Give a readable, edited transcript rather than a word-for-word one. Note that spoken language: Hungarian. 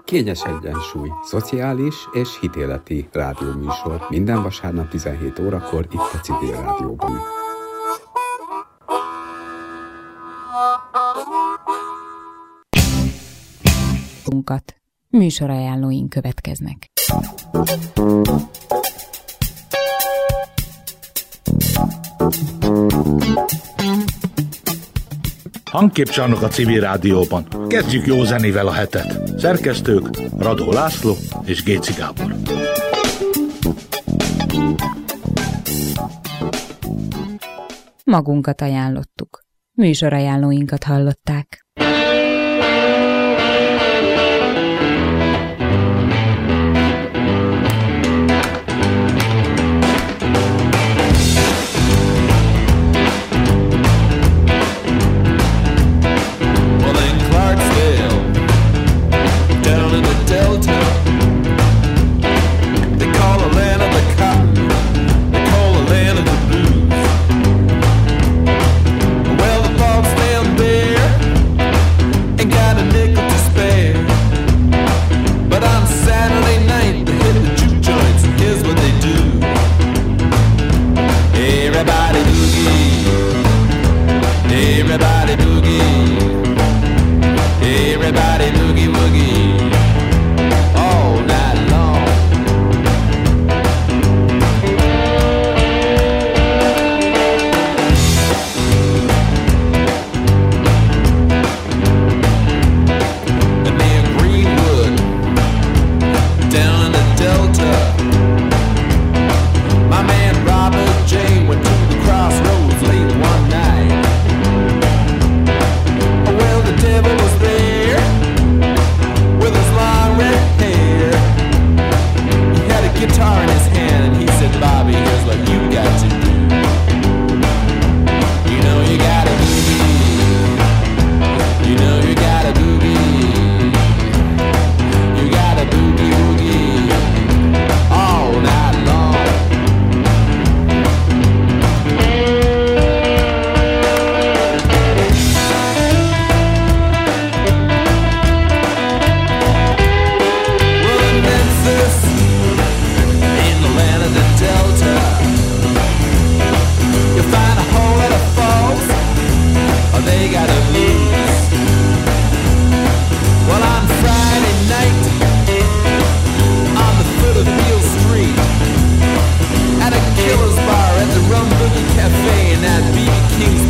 Kényes egyensúly, szociális és hitéleti rádióműsor minden vasárnap 17 órakor itt a Civil Rádióban. Műsorajánlóink következnek. Hangképcsarnok a Civil Rádióban. Kezdjük jó zenével a hetet. Szerkesztők Radó László és Géci Gábor. Magunkat ajánlottuk. Műsorajánlóinkat hallották. Everybody boogie